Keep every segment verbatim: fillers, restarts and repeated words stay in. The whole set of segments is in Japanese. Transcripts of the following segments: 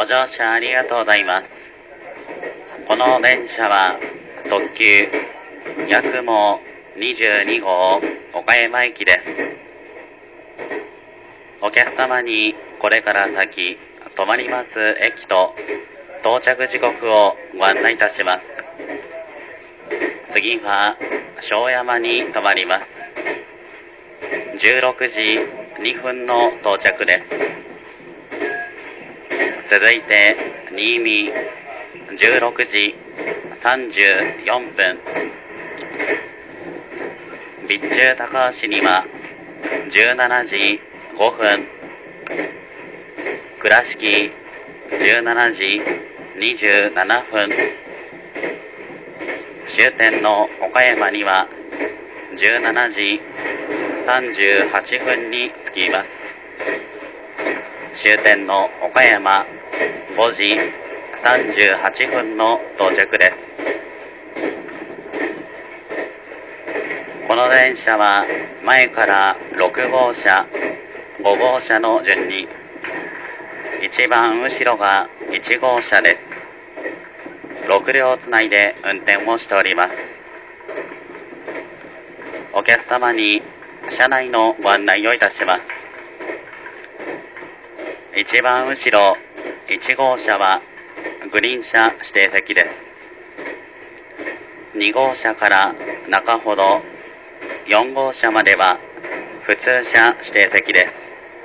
ご乗車ありがとうございます。この電車は特急やくもにじゅうにごう岡山駅です。お客様にこれから先止まります駅と到着時刻をご案内いたします。次は庄山に止まります。じゅうろくじにふんの到着です。続いて新見じゅうろくじさんじゅうよんぷん、備中高橋にはじゅうしちじごふん、倉敷じゅうしちじにじゅうななふん、終点の岡山にはじゅうしちじさんじゅうはっぷんに着きます。終点の岡山ごじさんじゅうはっぷんの到着です。この電車は前からろくごうしゃ、ごごうしゃの順に、一番後ろがいちごうしゃです。ろくりょうつないで運転をしております。お客様に車内のご案内をいたします。一番後ろいちごうしゃはグリーン車指定席です。にごうしゃから中ほどよんごうしゃまでは普通車指定席です。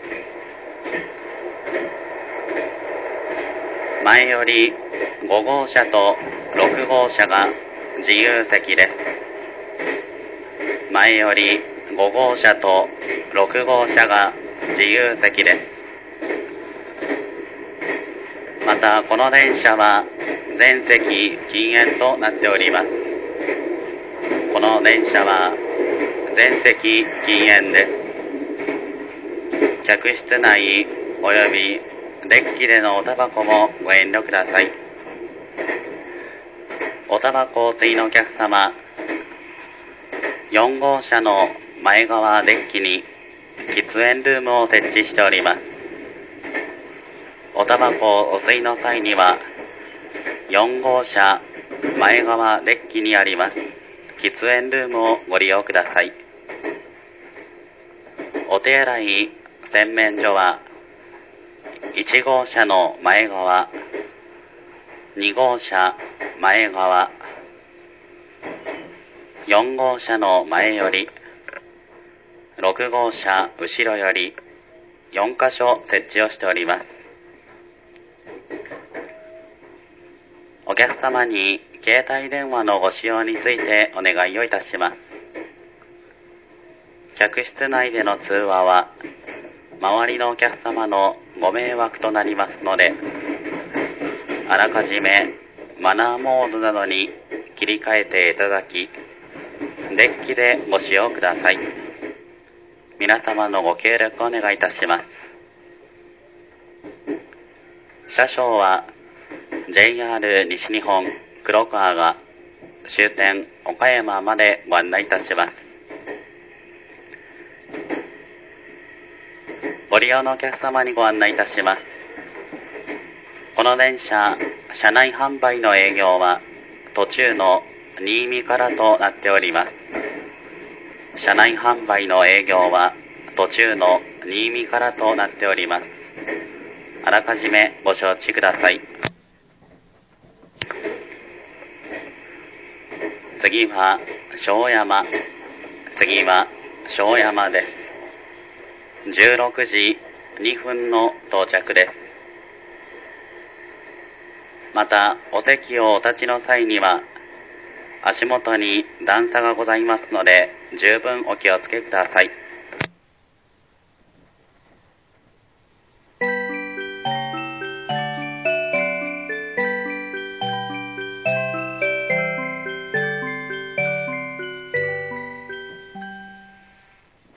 前よりごごうしゃとろくごうしゃが自由席です。前よりごごうしゃとろくごうしゃが自由席です。またこの電車は全席禁煙となっております。この電車は全席禁煙です。客室内およびデッキでのおタバコもご遠慮ください。おタバコをお吸いのお客様、よんごうしゃの前側デッキに喫煙ルームを設置しております。おタバコをお吸いの際にはよんごうしゃ前側デッキにあります喫煙ルームをご利用ください。お手洗い洗面所はいちごうしゃの前側、にごうしゃ前側、よんごうしゃの前より、ろくごうしゃ後ろよりよんかしょ設置をしております。お客様に携帯電話のご使用についてお願いをいたします。客室内での通話は周りのお客様のご迷惑となりますので、あらかじめマナーモードなどに切り替えていただき、デッキでご使用ください。皆様のご協力をお願いいたします。車掌は ジェイアール 西日本黒川が終点岡山までご案内いたします。ご利用のお客様にご案内いたします。この電車、車内販売の営業は途中の新見からとなっております。車内販売の営業は途中の新見からとなっております。あらかじめご承知ください。次は庄山、次は庄山です。じゅうろくじにふんの到着です。またお席をお立ちの際には足元に段差がございますので十分お気をつけください。